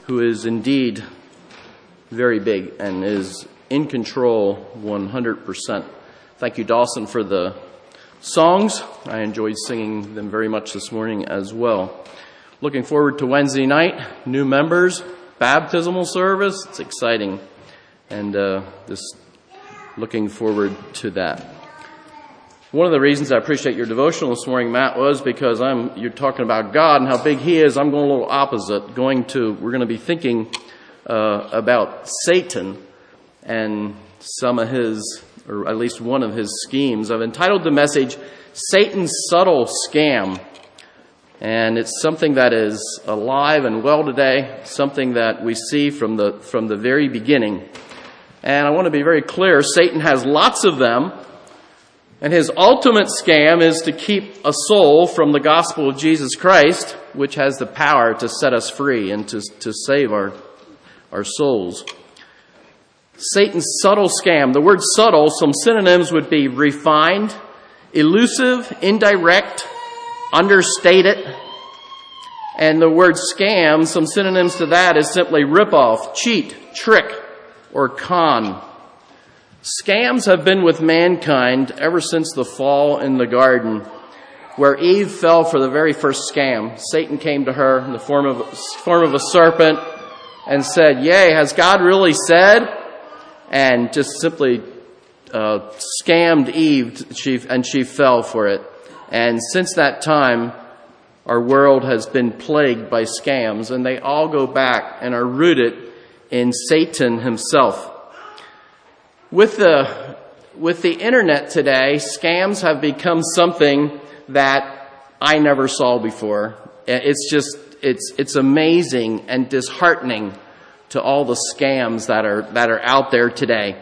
who is indeed very big and is in control 100%. Thank you, Dawson, for the songs. I enjoyed singing them very much this morning as well. Looking forward to Wednesday night, new members, baptismal service. It's exciting, and just looking forward to that. One of the reasons I appreciate your devotional this morning, Matt, was because you're talking about God and how big He is. I'm going a little opposite. We're going to be thinking about Satan and some of his, or at least one of his schemes. I've entitled the message, Satan's Subtle Scam. And it's something that is alive and well today, something that we see from the very beginning. And I want to be very clear, Satan has lots of them, and his ultimate scam is to keep a soul from the gospel of Jesus Christ, which has the power to set us free and to save our souls. Satan's subtle scam. The word subtle, some synonyms would be refined, elusive, indirect, understated. And the word scam, some synonyms to that is simply ripoff, cheat, trick, or con. Scams have been with mankind ever since the fall in the garden, where Eve fell for the very first scam. Satan came to her in the form of a serpent and said, "Yea, has God really said?" And just simply scammed Eve, and she fell for it. And since that time, our world has been plagued by scams, and they all go back and are rooted in Satan himself. With the internet today, scams have become something that I never saw before. It's amazing and disheartening to all the scams that are out there today.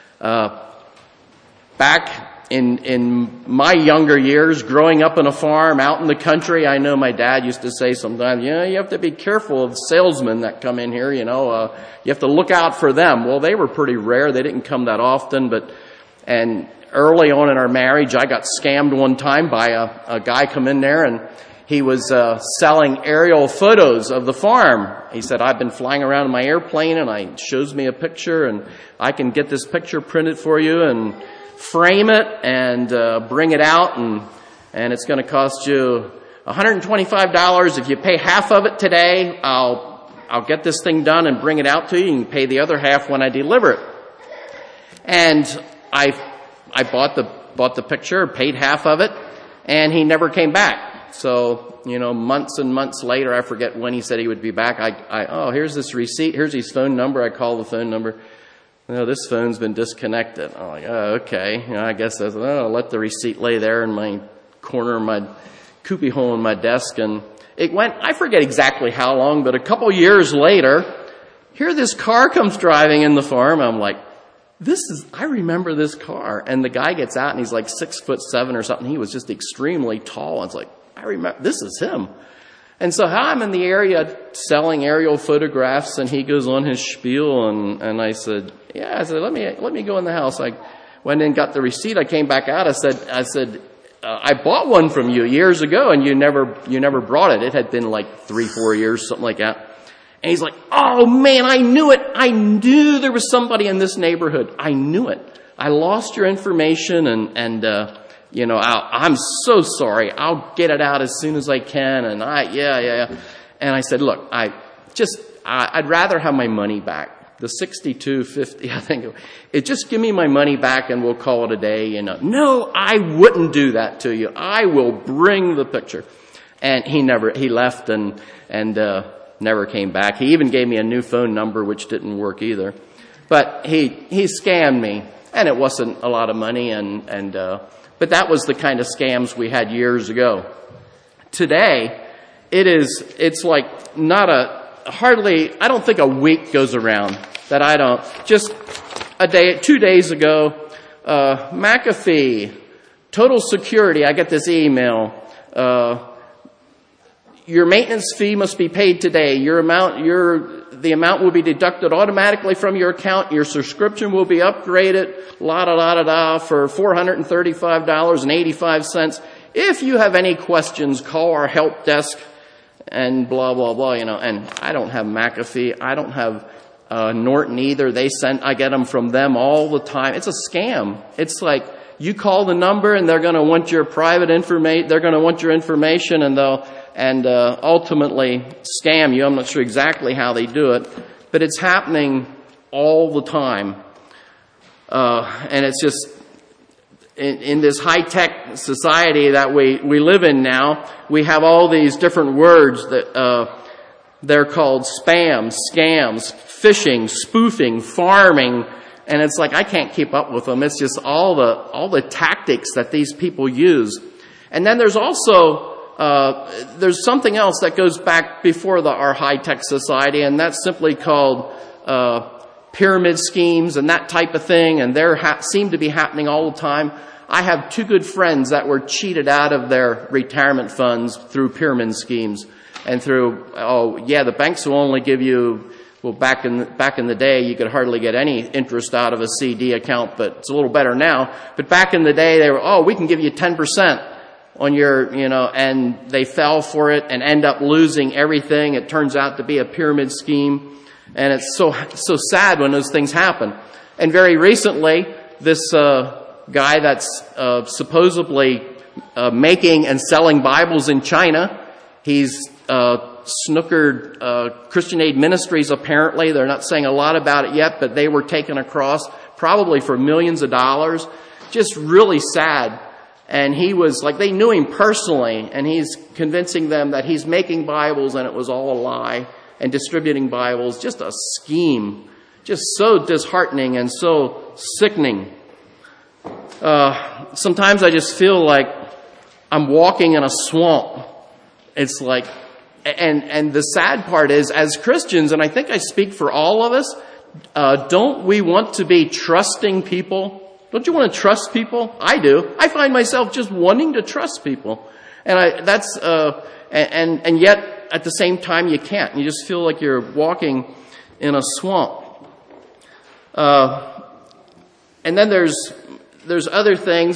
Back in my younger years, growing up on a farm out in the country, I know my dad used to say sometimes, you have to be careful of salesmen that come in here, you have to look out for them. Well, they were pretty rare. They didn't come that often, and early on in our marriage, I got scammed one time by a guy come in there, and he was selling aerial photos of the farm. He said, "I've been flying around in my airplane," and he shows me a picture, and I can get this picture printed for you and frame it and bring it out, and it's going to cost you $125. If you pay half of it today, I'll get this thing done and bring it out to you. You can pay the other half when I deliver it. And I bought the picture, paid half of it, and he never came back. So, months and months later, I forget when he said he would be back. Here's this receipt. Here's his phone number. I call the phone number. This phone's been disconnected. I'm like, okay. I guess I'll let the receipt lay there in my corner of my cubby hole in my desk. And it went, I forget exactly how long, but a couple years later, here this car comes driving in the farm. I'm like, I remember this car. And the guy gets out and he's like 6'7" or something. He was just extremely tall. I was like, I remember, this is him. And so I'm in the area selling aerial photographs, and he goes on his spiel, and I said, let me go in the house. I went in and got the receipt. I came back out. I said, I bought one from you years ago, and you never brought it. It had been like 3-4 years, something like that. And he's like, "Oh man, I knew it. I knew there was somebody in this neighborhood. I knew it. I lost your information, and I'm so sorry. I'll get it out as soon as I can." And And I said, "Look, I'd rather have my money back. The $62.50, I think. Just give me my money back and we'll call it a day." "No, I wouldn't do that to you. I will bring the picture." And he left and never came back. He even gave me a new phone number, which didn't work either. But he scammed me, and it wasn't a lot of money, but that was the kind of scams we had years ago. Today, it's like I don't think a week goes around that I don't, just 2 days ago, McAfee, Total Security, I get this email, your maintenance fee must be paid today. The amount will be deducted automatically from your account. Your subscription will be upgraded, for $435.85. If you have any questions, call our help desk and blah, blah, blah, and I don't have McAfee. I don't have Norton either. I get them from them all the time. It's a scam. It's like you call the number and they're going to want your private information. They're going to want your information and ultimately scam you. I'm not sure exactly how they do it, but it's happening all the time. And it's just in this high-tech society that we live in now, we have all these different words that they're called spam, scams, phishing, spoofing, farming, and it's like I can't keep up with them. It's just all the tactics that these people use. And then there's also there's something else that goes back before our high-tech society, and that's simply called pyramid schemes and that type of thing, and they seem to be happening all the time. I have two good friends that were cheated out of their retirement funds through pyramid schemes and through, the banks will only give you, well, back in the day, you could hardly get any interest out of a CD account, but it's a little better now. But back in the day, they were, we can give you 10% on your, and they fell for it and end up losing everything. It turns out to be a pyramid scheme. And it's so sad when those things happen. And very recently, this guy that's supposedly making and selling Bibles in China, he's snookered Christian Aid Ministries apparently. They're not saying a lot about it yet, but they were taken across probably for millions of dollars. Just really sad. And he was like, they knew him personally, and he's convincing them that he's making Bibles and it was all a lie. And distributing Bibles, just a scheme, just so disheartening and so sickening. Sometimes I just feel like I'm walking in a swamp. It's like, and the sad part is, as Christians, and I think I speak for all of us, don't we want to be trusting people? Don't you want to trust people? I do. I find myself just wanting to trust people, and yet. At the same time, you can't. You just feel like you're walking in a swamp. And then there's other things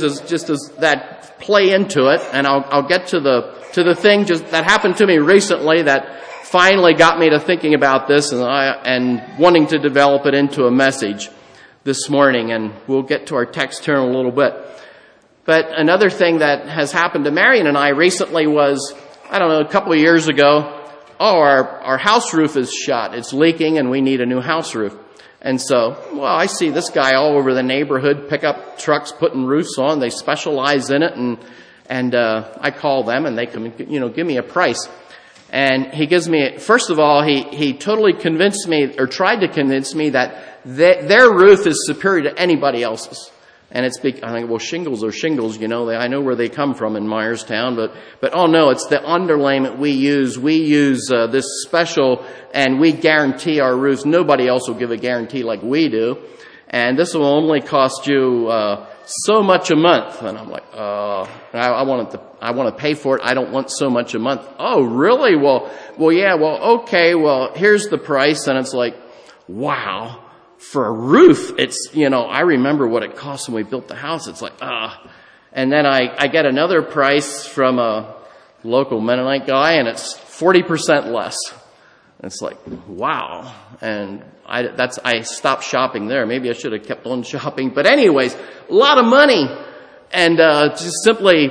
that play into it. And I'll get to the thing that happened to me recently that finally got me to thinking about this and wanting to develop it into a message this morning. And we'll get to our text here in a little bit. But another thing that has happened to Marion and I recently was, a couple of years ago, our house roof is shot. It's leaking and we need a new house roof. And so, I see this guy all over the neighborhood, pick up trucks, putting roofs on. They specialize in it, and I call them and they come, give me a price. And he gives me, first of all, he totally convinced me, or tried to convince me that their roof is superior to anybody else's. And I think, shingles are shingles, I know where they come from in Myerstown, but no, it's the underlayment we use. We use this special, and we guarantee our roofs. Nobody else will give a guarantee like we do. And this will only cost you so much a month. And I'm like, I want to pay for it. I don't want so much a month. Oh, really? Well, yeah, okay, here's the price. And it's like, wow. For a roof, it's, I remember what it cost when we built the house. It's like, And then I get another price from a local Mennonite guy, and it's 40% less. It's like, wow. And I stopped shopping there. Maybe I should have kept on shopping. But anyways, a lot of money. And just simply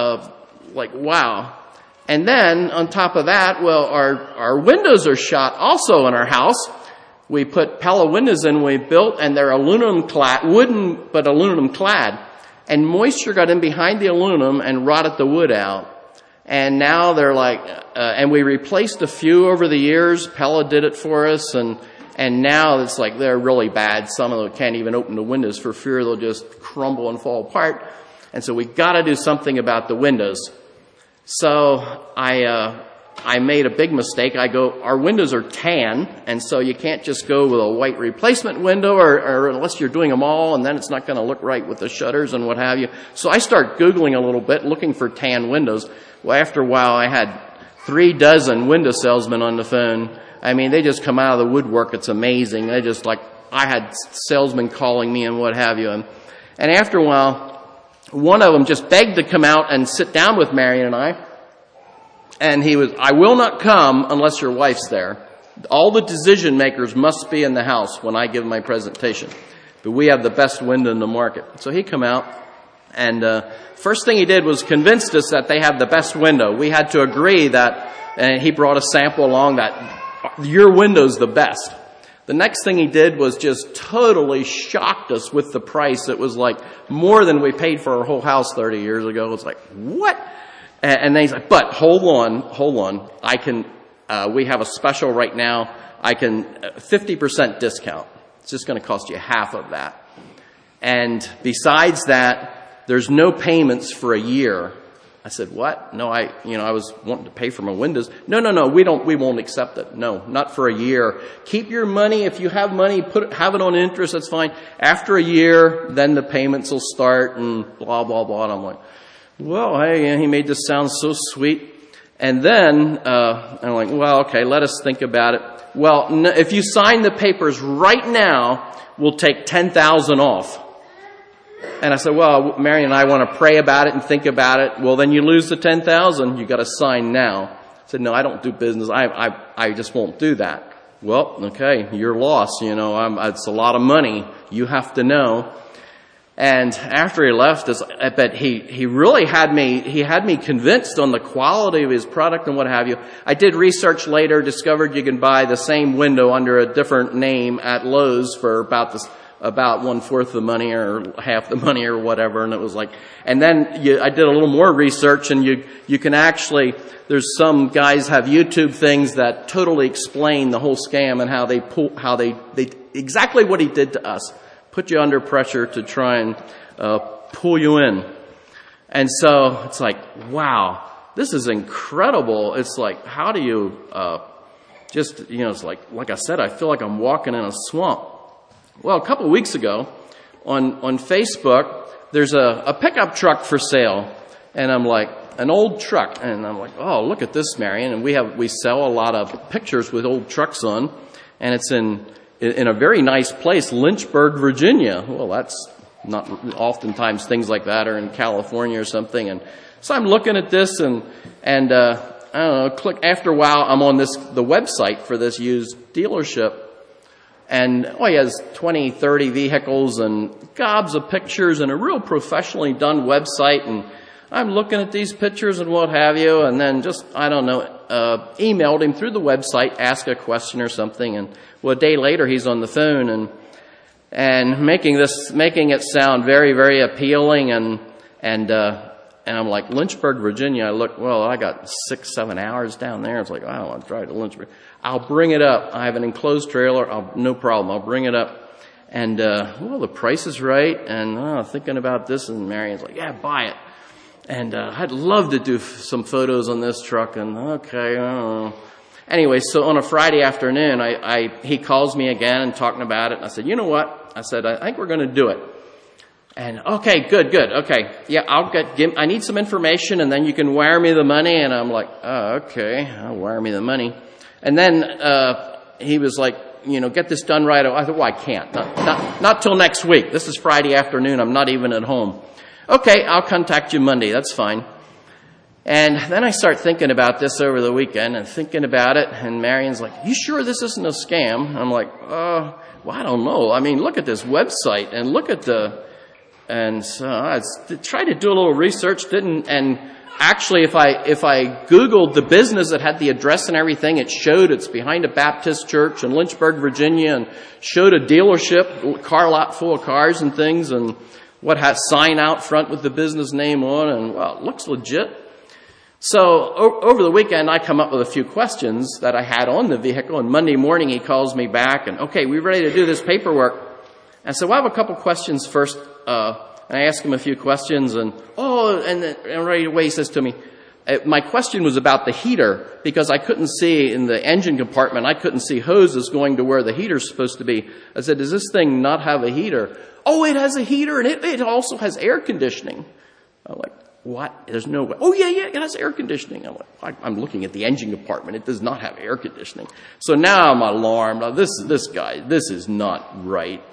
like, wow. And then on top of that, our windows are shot also in our house. We put Pella windows in we built, and they're aluminum clad, wooden, but aluminum clad. And moisture got in behind the aluminum and rotted the wood out. And now they're like, and we replaced a few over the years. Pella did it for us, and now it's like they're really bad. Some of them can't even open the windows for fear they'll just crumble and fall apart. And so we got to do something about the windows. So I made a big mistake. Our windows are tan, and so you can't just go with a white replacement window or unless you're doing them all, and then it's not going to look right with the shutters and what have you. So I start Googling a little bit, looking for tan windows. Well, after a while, I had 36 window salesmen on the phone. I mean, they just come out of the woodwork. It's amazing. I had salesmen calling me and what have you. And after a while, one of them just begged to come out and sit down with Marion and I. And I will not come unless your wife's there. All the decision makers must be in the house when I give my presentation. But we have the best window in the market. So he come out, and first thing he did was convinced us that they have the best window. We had to agree that, and he brought a sample along, that your window's the best. The next thing he did was just totally shocked us with the price. It was like more than we paid for our whole house 30 years ago. It was like, what? And then he's like, but hold on. We have a special right now. 50% discount. It's just going to cost you half of that. And besides that, there's no payments for a year. I said, what? No, I was wanting to pay for my windows. No, we won't accept it. No, not for a year. Keep your money. If you have money, have it on interest. That's fine. After a year, then the payments will start and blah, blah, blah. And I'm like, well, hey, he made this sound so sweet. And then, I'm like, well, okay, let us think about it. Well, if you sign the papers right now, we'll take $10,000 off. And I said, well, Mary and I want to pray about it and think about it. Well, then you lose the $10,000. You got to sign now. I said, no, I don't do business. I just won't do that. Well, okay, your loss. It's a lot of money. You have to know. And after he left, but he really had me convinced on the quality of his product and what have you. I did research later, discovered you can buy the same window under a different name at Lowe's for about 1/4 the money or half the money or whatever. And it was like, and then I did a little more research, and you can actually, there's some guys have YouTube things that totally explain the whole scam and how they exactly what he did to us. Put you under pressure to try and pull you in. And so it's like, wow, this is incredible. It's like, how do you it's like I said, I feel like I'm walking in a swamp. Well, a couple of weeks ago on Facebook, there's a pickup truck for sale. And I'm like, an old truck. And I'm like, oh, look at this, Marion. And we sell a lot of pictures with old trucks on. And it's in a very nice place, Lynchburg, Virginia. Well, that's not oftentimes things like that are in California or something. And so I'm looking at this and I don't know, click. After a while, I'm on the website for this used dealership. And he has 20, 30 vehicles and gobs of pictures and a real professionally done website. And I'm looking at these pictures and what have you. And then just, emailed him through the website, ask a question or something. And well, a day later, he's on the phone and making it sound very, very appealing. And I'm like, Lynchburg, Virginia. I look, well, I got 6-7 hours down there. It's like, I don't want to drive to Lynchburg. I'll bring it up. I have an enclosed trailer. No problem. I'll bring it up. And, the price is right. And thinking about this, and Marion's like, yeah, buy it. And I'd love to do some photos on this truck. And okay, I don't know. Anyway, so on a Friday afternoon, he calls me again and talking about it. And I said, you know what? I said, I think we're going to do it. And okay, good. Okay. Yeah, I need some information and then you can wire me the money. And I'm like, oh, okay, I'll wire me the money. And then, he was like, get this done right away. I thought, well, I can't. Not till next week. This is Friday afternoon. I'm not even at home. Okay, I'll contact you Monday. That's fine. And then I start thinking about this over the weekend and thinking about it. And Marion's like, you sure this isn't a scam? I'm like, well, I don't know. I mean, look at this website and look at and so I tried to do a little research, and actually if I Googled the business that had the address and everything, it showed it's behind a Baptist church in Lynchburg, Virginia, and showed a dealership, car lot full of cars and things, and what has sign out front with the business name on, and well, it looks legit. So over the weekend, I come up with a few questions that I had on the vehicle, and Monday morning he calls me back and, okay, we ready to do this paperwork? And so I have a couple questions first, and I ask him a few questions, and right away he says to me, my question was about the heater, because I couldn't see in the engine compartment, I couldn't see hoses going to where the heater's supposed to be. I said, does this thing not have a heater? Oh, it has a heater, and it also has air conditioning. I'm like, what? There's no way. Oh, yeah, it has air conditioning. I'm looking at the engine compartment. It does not have air conditioning. So now I'm alarmed. This guy, this is not right.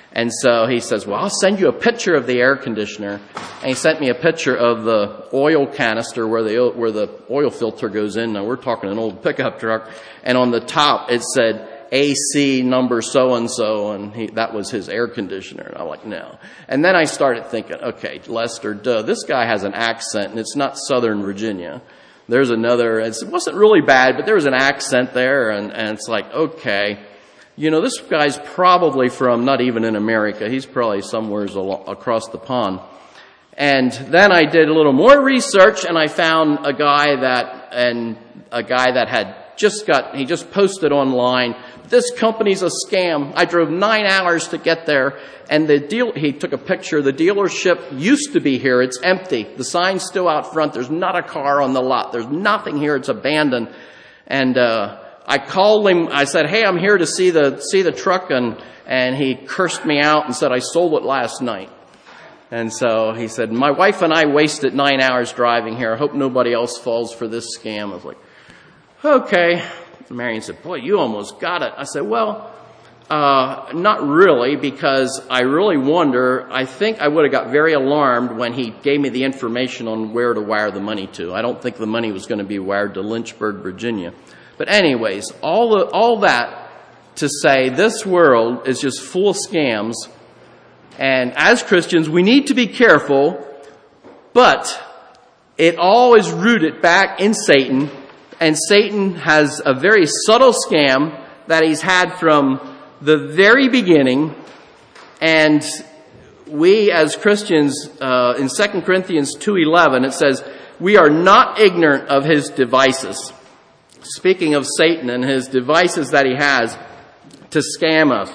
And so he says, well, I'll send you a picture of the air conditioner. And he sent me a picture of the oil canister where the oil filter goes in. Now, we're talking an old pickup truck. And on the top, it said AC number so-and-so, and that was his air conditioner. And I'm like, no. And then I started thinking, okay, Lester, this guy has an accent, and it's not Southern Virginia. There's another, it wasn't really bad, but there was an accent there, and it's like, okay. This guy's probably from not even in America. He's probably somewhere across the pond. And then I did a little more research, and I found a guy that had he just posted online, this company's a scam. I drove 9 hours to get there, and he took a picture. The dealership used to be here. It's empty. The sign's still out front. There's not a car on the lot. There's nothing here. It's abandoned. And, I called him. I said, hey, I'm here to see the truck. And he cursed me out and said, I sold it last night. And so he said, my wife and I wasted 9 hours driving here. I hope nobody else falls for this scam. I was like, okay. Marion said, boy, you almost got it. I said, well, not really, because I really wonder. I think I would have got very alarmed when he gave me the information on where to wire the money to. I don't think the money was going to be wired to Lynchburg, Virginia. But anyways, all that to say this world is just full of scams. And as Christians, we need to be careful, but it all is rooted back in Satan. And Satan has a very subtle scam that he's had from the very beginning. And we as Christians, in 2 Corinthians 2:11, it says, we are not ignorant of his devices. Speaking of Satan and his devices that he has to scam us.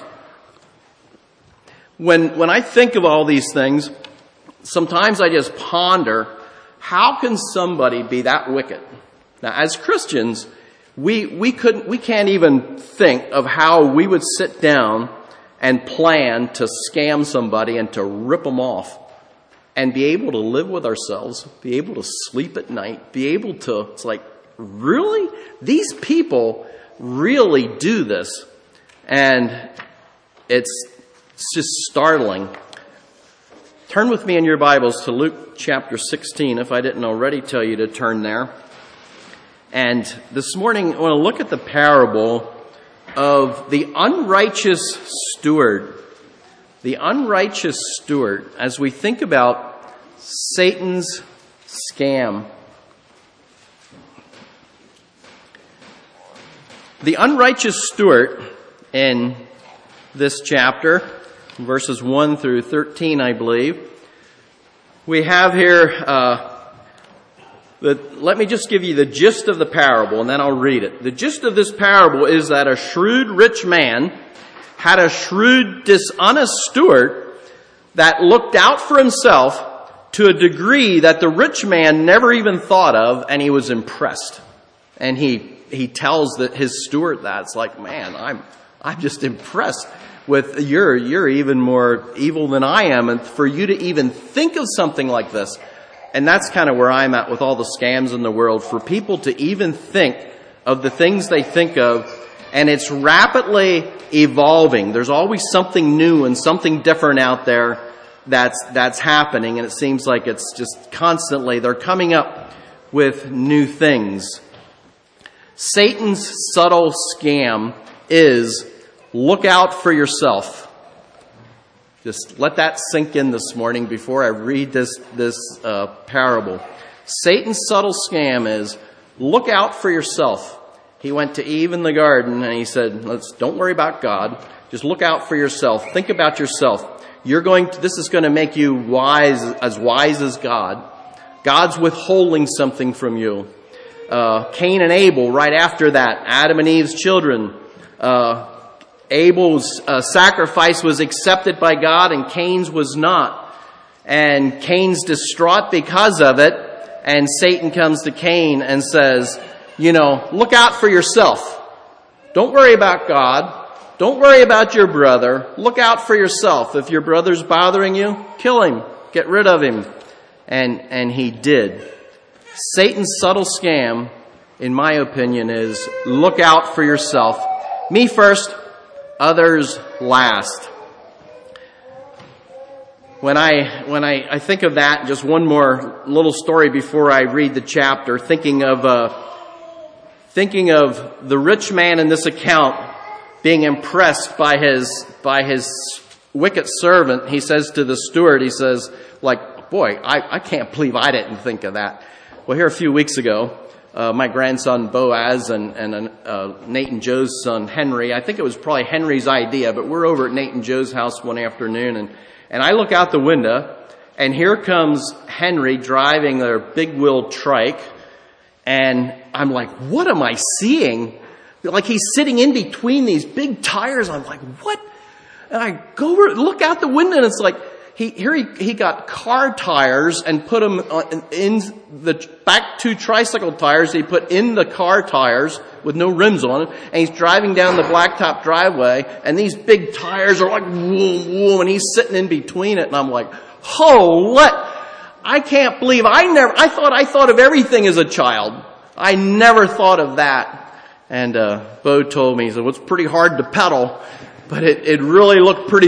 When I think of all these things, sometimes I just ponder, how can somebody be that wicked? Now, as Christians, we can't even think of how we would sit down and plan to scam somebody and to rip them off and be able to live with ourselves, be able to sleep at night, be able to, it's like, really? These people really do this. And it's just startling. Turn with me in your Bibles to Luke chapter 16, if I didn't already tell you to turn there. And this morning, I want to look at the parable of the unrighteous steward. The unrighteous steward, as we think about Satan's scam. The unrighteous steward in this chapter, verses 1 through 13, I believe. We have here, let me just give you the gist of the parable and then I'll read it. The gist of this parable is that a shrewd rich man had a shrewd dishonest steward that looked out for himself to a degree that the rich man never even thought of, and he was impressed. And he tells his steward that. It's like, man, I'm just impressed with you're even more evil than I am, and for you to even think of something like this. And that's kind of where I'm at with all the scams in the world. For people to even think of the things they think of, and it's rapidly evolving. There's always something new and something different out there that's happening, and it seems like it's just constantly they're coming up with new things. Satan's subtle scam is look out for yourself. Just let that sink in this morning before I read this parable. Satan's subtle scam is look out for yourself. He went to Eve in the garden and he said, don't worry about God. Just look out for yourself. Think about yourself. This is going to make you wise as God. God's withholding something from you. Cain and Abel, right after that, Adam and Eve's children. Abel's sacrifice was accepted by God and Cain's was not. And Cain's distraught because of it. And Satan comes to Cain and says, look out for yourself. Don't worry about God. Don't worry about your brother. Look out for yourself. If your brother's bothering you, kill him. Get rid of him. And he did. Satan's subtle scam, in my opinion, is look out for yourself. Me first, others last. when I think of that, just one more little story before I read the chapter, thinking of the rich man in this account being impressed by his wicked servant. He says to the steward, he says, like, boy, I can't believe I didn't think of that. Well, here a few weeks ago, my grandson Boaz and Nate and Joe's son Henry, I think it was probably Henry's idea, but we're over at Nate and Joe's house one afternoon, and I look out the window, and here comes Henry driving their big-wheel trike, and I'm like, what am I seeing? Like, he's sitting in between these big tires. I'm like, what? And I go over, look out the window, and it's like, he got car tires and put them in the back two tricycle tires he put in the car tires with no rims on it, and he's driving down the blacktop driveway, and these big tires are like whoom, whoom, and he's sitting in between it, and I'm like, oh, what? I can't believe I thought of everything as a child. I never thought of that. And Bo told me, he said, well, it's pretty hard to pedal, but it really looked pretty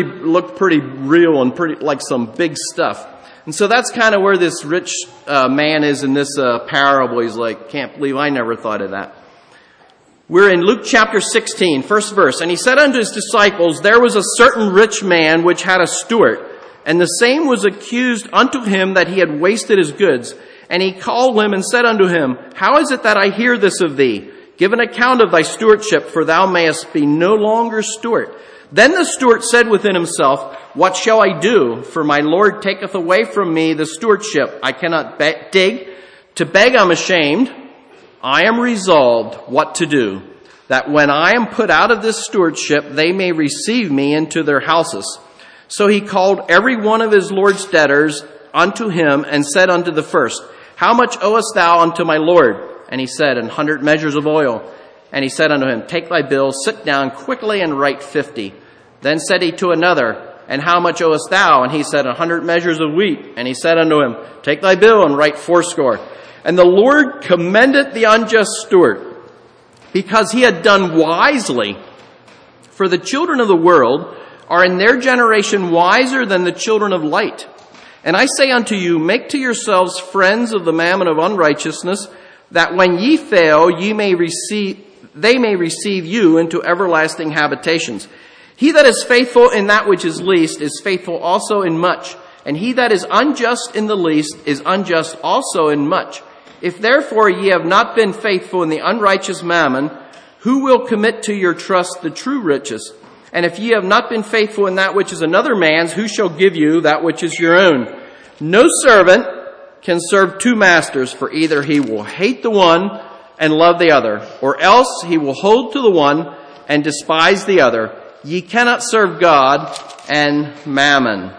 real and pretty like some big stuff. And so that's kind of where this rich man is in this parable. He's like, can't believe I never thought of that. We're in Luke chapter 16, first verse. And he said unto his disciples, there was a certain rich man which had a steward, and the same was accused unto him that he had wasted his goods. And he called him and said unto him, how is it that I hear this of thee? Give an account of thy stewardship, for thou mayest be no longer steward. Then the steward said within himself, what shall I do? For my Lord taketh away from me the stewardship. I cannot dig. To beg I'm ashamed. I am resolved what to do, that when I am put out of this stewardship, they may receive me into their houses. So he called every one of his Lord's debtors unto him, and said unto the first, how much owest thou unto my Lord? And he said, 100 measures of oil. And he said unto him, take thy bill, sit down quickly, and write 50. Then said he to another, and how much owest thou? And he said, 100 measures of wheat. And he said unto him, take thy bill, and write 80. And the Lord commended the unjust steward, because he had done wisely. For the children of the world are in their generation wiser than the children of light. And I say unto you, make to yourselves friends of the mammon of unrighteousness, that when ye fail, they may receive you into everlasting habitations. He that is faithful in that which is least is faithful also in much, and he that is unjust in the least is unjust also in much. If therefore ye have not been faithful in the unrighteous mammon, who will commit to your trust the true riches? And if ye have not been faithful in that which is another man's, who shall give you that which is your own? No servant can serve two masters, for either he will hate the one and love the other, or else he will hold to the one and despise the other. Ye cannot serve God and mammon.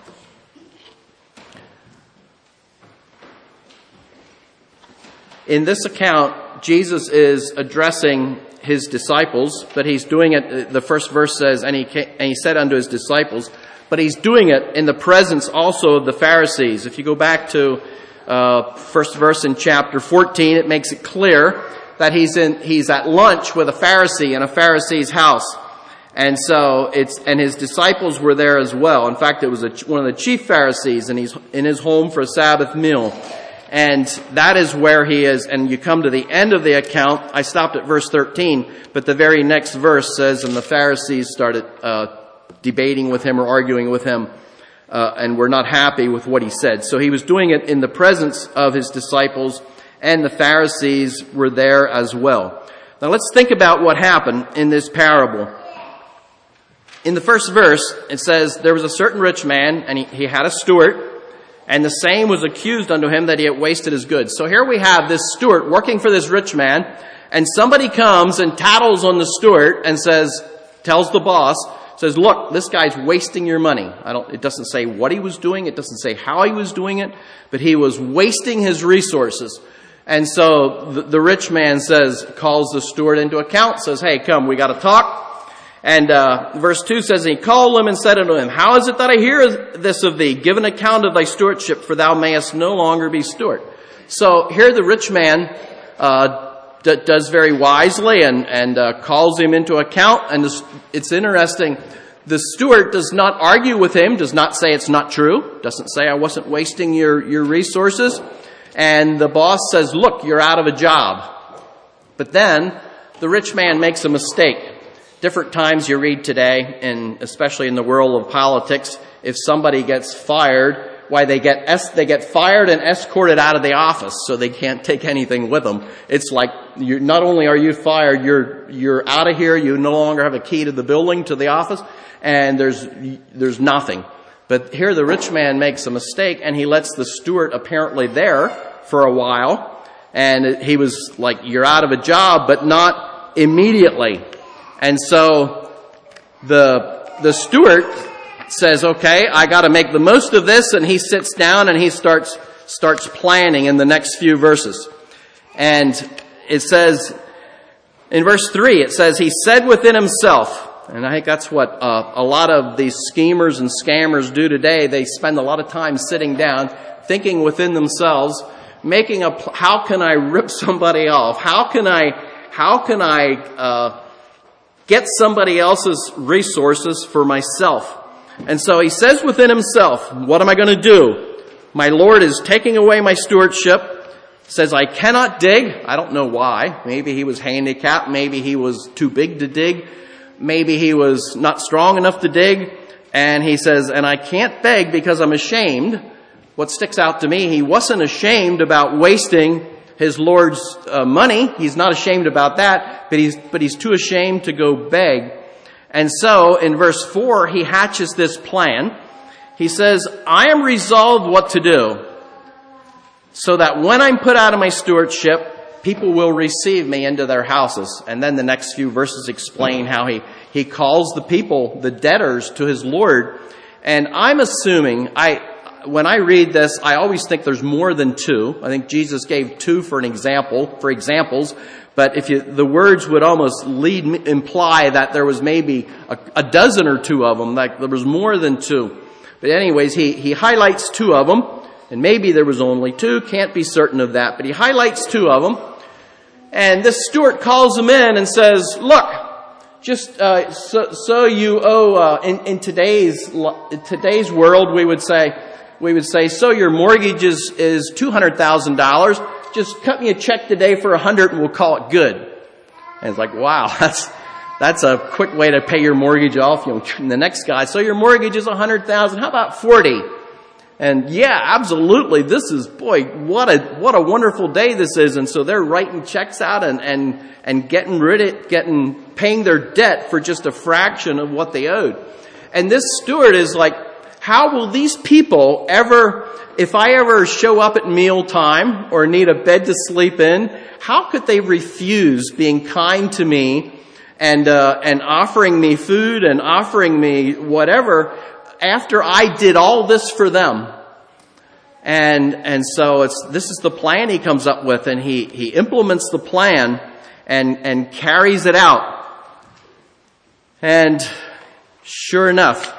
In this account, Jesus is addressing his disciples, but he's doing it, the first verse says, and he said unto his disciples, but he's doing it in the presence also of the Pharisees. If you go back to first verse in chapter 14, it makes it clear that he's at lunch with a Pharisee in a Pharisee's house. And so and his disciples were there as well. In fact, it was one of the chief Pharisees, and he's in his home for a Sabbath meal. And that is where he is. And you come to the end of the account. I stopped at verse 13, but the very next verse says, and the Pharisees started debating with him or arguing with him, and were not happy with what he said. So he was doing it in the presence of his disciples, and the Pharisees were there as well. Now let's think about what happened in this parable. In the first verse, it says, there was a certain rich man, and he had a steward, and the same was accused unto him that he had wasted his goods. So here we have this steward working for this rich man, and somebody comes and tattles on the steward and tells the boss, says, look, this guy's wasting your money. It doesn't say what he was doing. It doesn't say how he was doing it, but he was wasting his resources. And so the rich man calls the steward into account, says, hey, come, we got to talk. And verse 2 says, and he called him and said unto him, how is it that I hear this of thee? Give an account of thy stewardship, for thou mayest no longer be steward. So here the rich man does very wisely and calls him into account. And it's interesting The steward does not argue with him, does not say it's not true, doesn't say I wasn't wasting your resources. And the boss says, look, you're out of a job. But then the rich man makes a mistake. Different times you read today, and especially in the world of politics, if somebody gets fired, why they get fired and escorted out of the office so they can't take anything with them. It's like not only are you fired, you're out of here. You no longer have a key to the building, to the office, and there's nothing. But here the rich man makes a mistake, and he lets the steward apparently there for a while, and he was like, you're out of a job, but not immediately. And so the steward says, okay, I got to make the most of this, and he sits down and he starts planning in the next few verses. And it says, in verse 3, it says, he said within himself, and I think that's what a lot of these schemers and scammers do today. They spend a lot of time sitting down, thinking within themselves, how can I rip somebody off? How can I get somebody else's resources for myself? And so he says within himself, what am I going to do? My Lord is taking away my stewardship. Says, I cannot dig. I don't know why. Maybe he was handicapped. Maybe he was too big to dig. Maybe he was not strong enough to dig. And he says, and I can't beg because I'm ashamed. What sticks out to me, he wasn't ashamed about wasting his Lord's money. He's not ashamed about that, but he's too ashamed to go beg. And so in verse 4, he hatches this plan. He says, I am resolved what to do, so that when I'm put out of my stewardship, people will receive me into their houses. And then the next few verses explain how he calls the people, the debtors, to his Lord. And I'm assuming, when I read this, I always think there's more than two. I think Jesus gave two for examples. But the words would almost imply that there was maybe a dozen or two of them, like there was more than two. But anyways, he highlights two of them, and maybe there was only two, can't be certain of that, but he highlights two of them. And this steward calls them in and says, look, just so you owe, in today's world, we would say, so your mortgage is $200,000. Just cut me a check today for 100 and we'll call it good. And it's like, wow, that's a quick way to pay your mortgage off. And the next guy, so your mortgage is 100,000. How about 40? And yeah, absolutely. This is, boy, what a wonderful day this is. And so they're writing checks out and paying their debt for just a fraction of what they owed. And this steward is like, how will these people ever, if I ever show up at mealtime or need a bed to sleep in, how could they refuse being kind to me and offering me food and offering me whatever after I did all this for them? And so this is the plan he comes up with, and he implements the plan and carries it out. And sure enough,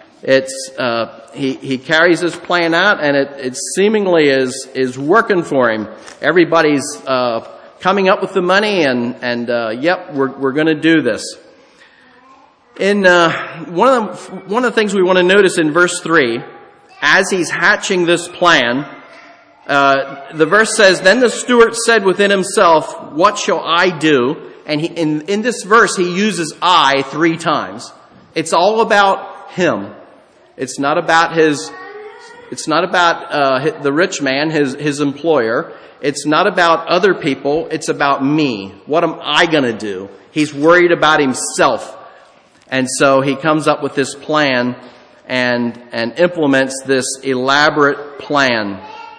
he carries his plan out, and it seemingly is working for him. Everybody's coming up with the money, and yep, we're going to do this. In one of the things we want to notice in verse 3, as he's hatching this plan, the verse says, "Then the steward said within himself, 'What shall I do?'" And in this verse, he uses "I" 3 times. It's all about him. It's not about the rich man, his employer. It's not about other people. It's about me. What am I going to do? He's worried about himself. And so he comes up with this plan and implements this elaborate plan.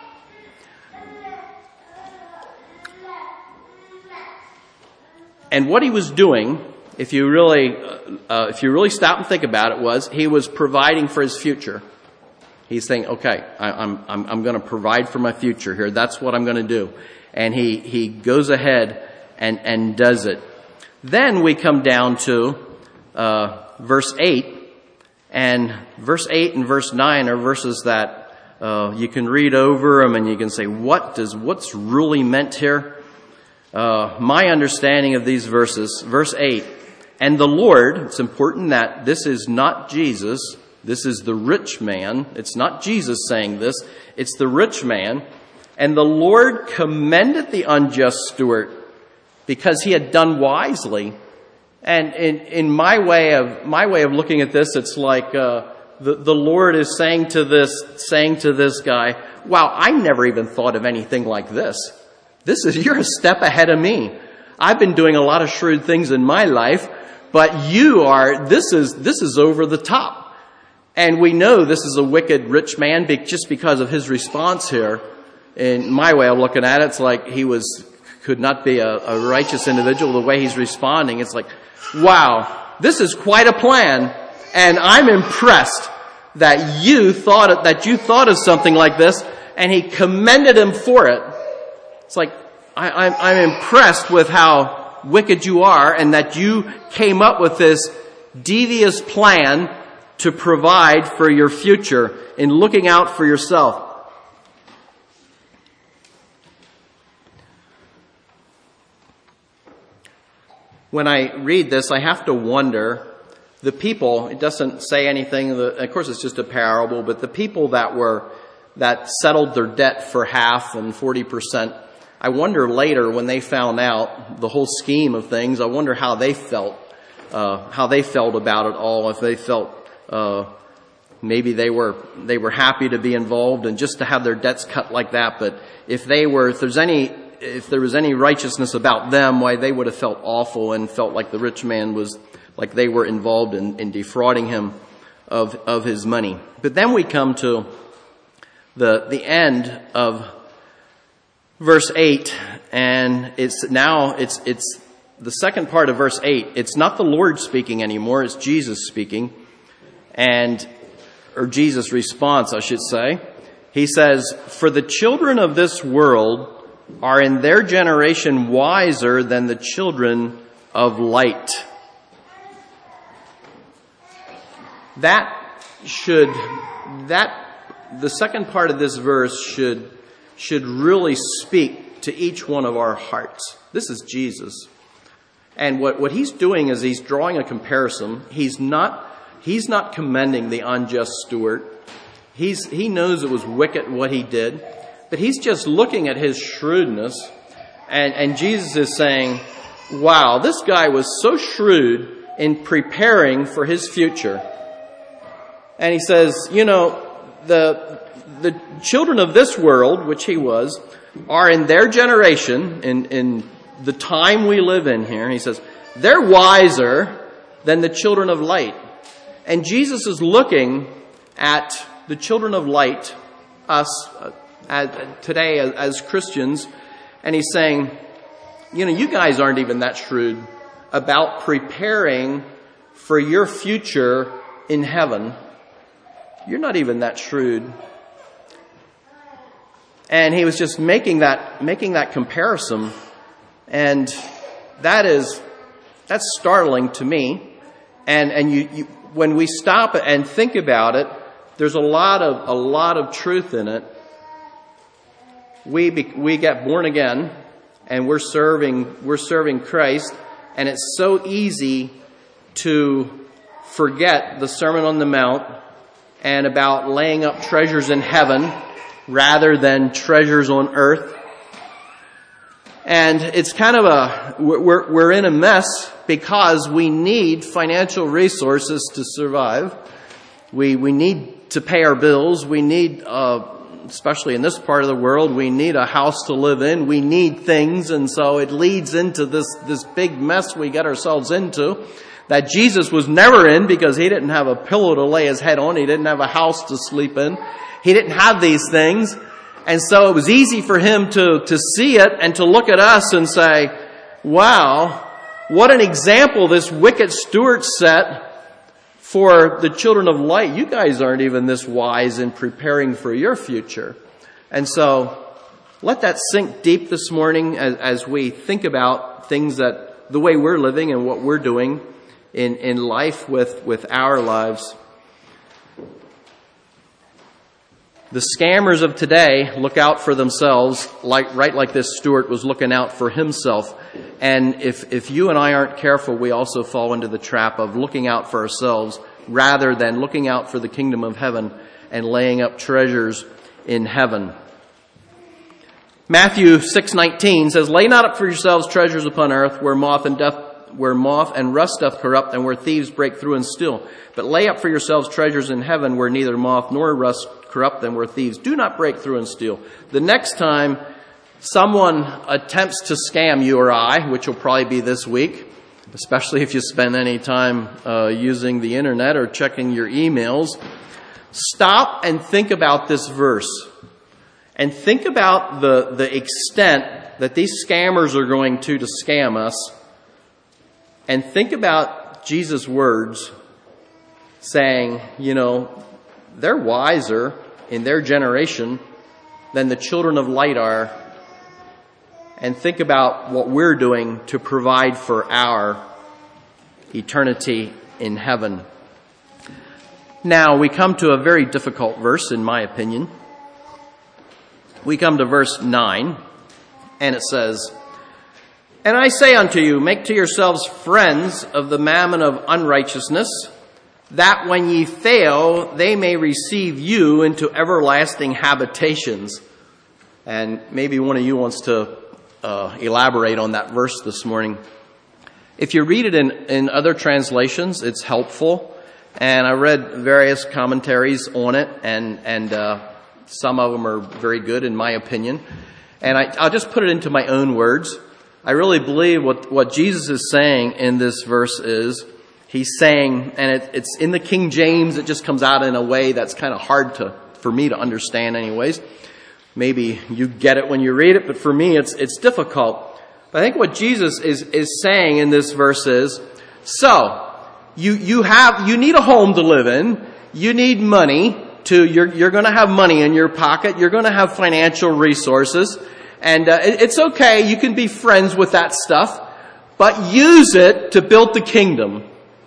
And what he was doing, if you really stop and think about it, was he was providing for his future. He's saying, okay, I'm going to provide for my future here. That's what I'm going to do. And he goes ahead and does it. Then we come down to verse 8. And verse 8 and verse 9 are verses that you can read over them and you can say, what's really meant here? My understanding of these verses, verse 8, And the Lord, it's important that this is not Jesus, this is the rich man. It's not Jesus saying this, it's the rich man. And the Lord commended the unjust steward because he had done wisely. And in my way of looking at this, it's like the Lord is saying to this guy, wow, I never even thought of anything like this. You're a step ahead of me. I've been doing a lot of shrewd things in my life, but this is over the top. And we know this is a wicked rich man just because of his response here. In my way of looking at it, it's like could not be a righteous individual the way he's responding. It's like, wow, this is quite a plan, and I'm impressed that you thought of something like this, and he commended him for it. It's like, I'm impressed with how wicked you are, and that you came up with this devious plan to provide for your future in looking out for yourself. When I read this, I have to wonder, the people, it doesn't say anything, of course it's just a parable, but the people that settled their debt for half and 40%, I wonder later when they found out the whole scheme of things, I wonder how they felt about it all, if they felt, maybe they were happy to be involved and just to have their debts cut like that, but if there was any righteousness about them, why they would have felt awful and felt like the rich man was, like they were involved in defrauding him of his money. But then we come to the end of verse 8, and it's the second part of verse 8. It's not the Lord speaking anymore, it's Jesus speaking, or Jesus' response, I should say. He says, "For the children of this world are in their generation wiser than the children of light." The second part of this verse should really speak to each one of our hearts. This is Jesus. And what he's doing is he's drawing a comparison. He's not commending the unjust steward. He knows it was wicked what he did. But he's just looking at his shrewdness, and Jesus is saying, wow, this guy was so shrewd in preparing for his future. And he says, the children of this world, which he was, are in their generation, in the time we live in here, he says, they're wiser than the children of light. And Jesus is looking at the children of light, us, today as Christians, and he's saying, you guys aren't even that shrewd about preparing for your future in heaven. You're not even that shrewd. And he was just making that comparison, and that's startling to me. And you when we stop and think about it, there's a lot of truth in it. We get born again, and we're serving Christ, and it's so easy to forget the Sermon on the Mount and about laying up treasures in heaven rather than treasures on earth. And it's kind of we're in a mess because we need financial resources to survive. We need to pay our bills. We need, especially in this part of the world, we need a house to live in. We need things, and so it leads into this big mess we get ourselves into that Jesus was never in, because he didn't have a pillow to lay his head on. He didn't have a house to sleep in. He didn't have these things. And so it was easy for him to see it and to look at us and say, wow, what an example this wicked steward set for the children of light. You guys aren't even this wise in preparing for your future. And so let that sink deep this morning as we think about things that the way we're living and what we're doing in life with our lives. The scammers of today look out for themselves, like this Stuart was looking out for himself. And if you and I aren't careful, we also fall into the trap of looking out for ourselves rather than looking out for the kingdom of heaven and laying up treasures in heaven. Matthew 6:19 says, "Lay not up for yourselves treasures upon earth, where moth and rust doth corrupt, and where thieves break through and steal. But lay up for yourselves treasures in heaven, where neither moth nor rust corrupt, and where thieves do not break through and steal." The next time someone attempts to scam you or I, which will probably be this week, especially if you spend any time using the internet or checking your emails, stop and think about this verse. And think about the extent that these scammers are going to scam us. And think about Jesus' words saying, they're wiser in their generation than the children of light are. And think about what we're doing to provide for our eternity in heaven. Now we come to a very difficult verse, in my opinion. We come to verse 9, and it says, "And I say unto you, make to yourselves friends of the mammon of unrighteousness, that when ye fail, they may receive you into everlasting habitations." And maybe one of you wants to elaborate on that verse this morning. If you read it in other translations, it's helpful. And I read various commentaries on it, and some of them are very good in my opinion. And I'll just put it into my own words. I really believe what Jesus is saying in this verse is, he's saying, and it's in the King James, it just comes out in a way that's kind of hard for me to understand anyways. Maybe you get it when you read it, but for me it's difficult. But I think what Jesus is saying in this verse is, so you need a home to live in, you need money. You're going to have money in your pocket. You're going to have financial resources. And it's okay. You can be friends with that stuff. But use it to build the kingdom.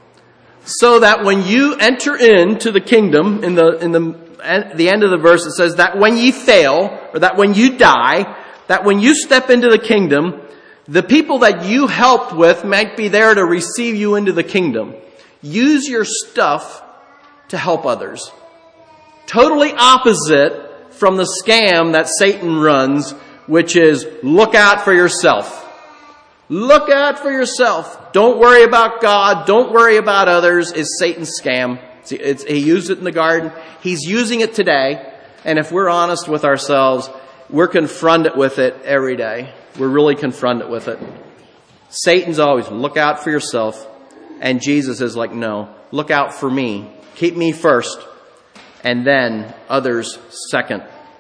So that when you enter into the kingdom, in the end of the verse, it says that when ye fail, or that when you die, that when you step into the kingdom, the people that you helped with might be there to receive you into the kingdom. Use your stuff to help others. Totally opposite from the scam that Satan runs, which is look out for yourself. Look out for yourself. Don't worry about God. Don't worry about others is Satan's scam. See, he used it in the garden. He's using it today. And if we're honest with ourselves, we're confronted with it every day. We're really confronted with it. Satan's always look out for yourself. And Jesus is like, no, look out for me. Keep me first. And then others second.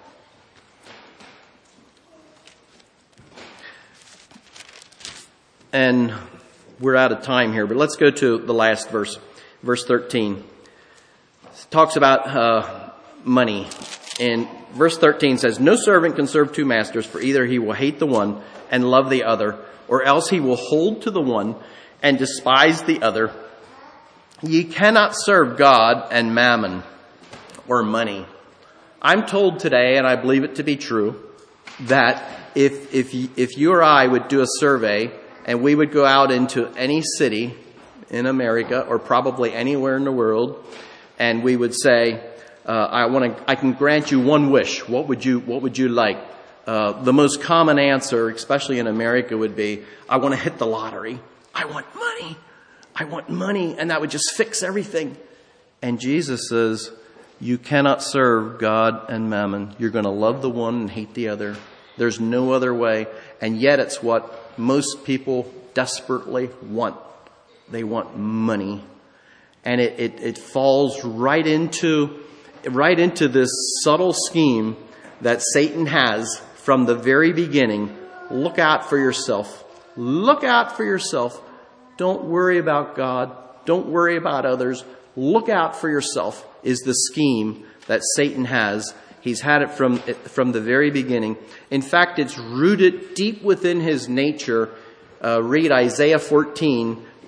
And we're out of time here, but let's go to the last verse, verse 13. It talks about money. And verse 13 says, "No servant can serve two masters, for either he will hate the one and love the other, or else he will hold to the one and despise the other. Ye cannot serve God and mammon," or money. I'm told today, and I believe it to be true, that if you or I would do a survey and we would go out into any city in America or probably anywhere in the world, and we would say, I can grant you one wish. What would you like? The most common answer, especially in America, would be, I want to hit the lottery. I want money. I want money, and that would just fix everything. And Jesus says, you cannot serve God and mammon. You're going to love the one and hate the other. There's no other way. And yet it's what most people desperately want. They want money. And it falls right into this subtle scheme that Satan has from the very beginning. Look out for yourself. Look out for yourself. Don't worry about God. Don't worry about others. Look out for yourself is the scheme that Satan has. He's had it from the very beginning. In fact, it's rooted deep within his nature. Read Isaiah 14,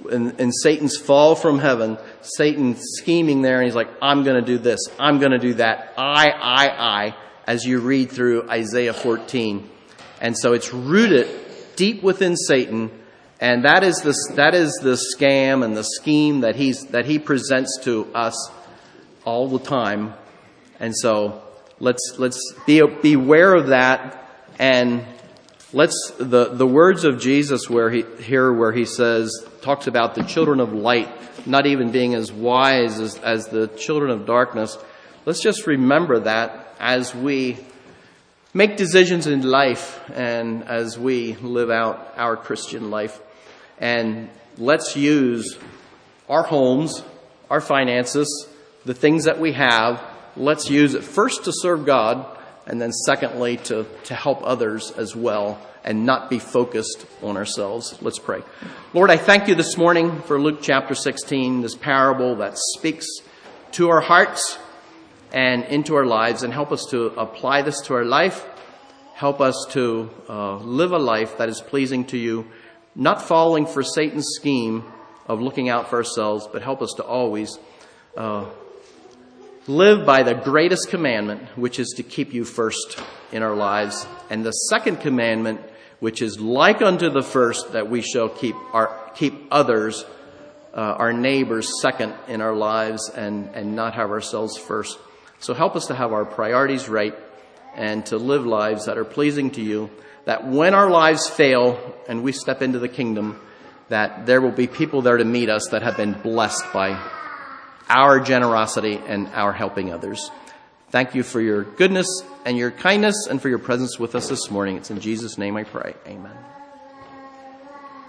in Satan's fall from heaven, Satan scheming there, and he's like, I'm going to do this, I'm going to do that, I, as you read through Isaiah 14. And so it's rooted deep within Satan, and that is the scam and the scheme that he presents to us all the time. And so let's be aware of that, and let's the words of Jesus where he talks about the children of light not even being as wise as the children of darkness. Let's just remember that as we make decisions in life and as we live out our Christian life. And let's use our homes, our finances, the things that we have. Let's use it first to serve God, and then secondly to help others as well, and not be focused on ourselves. Let's pray. Lord, I thank you this morning for Luke chapter 16, this parable that speaks to our hearts and into our lives, and help us to apply this to our life. Help us to live a life that is pleasing to you, not falling for Satan's scheme of looking out for ourselves, but help us to always live by the greatest commandment, which is to keep you first in our lives. And the second commandment, which is like unto the first, that we shall keep others, our neighbors, second in our lives, and not have ourselves first. So help us to have our priorities right and to live lives that are pleasing to you, that when our lives fail and we step into the kingdom, that there will be people there to meet us that have been blessed by our generosity and our helping others. Thank you for your goodness and your kindness and for your presence with us this morning. It's in Jesus' name I pray. Amen.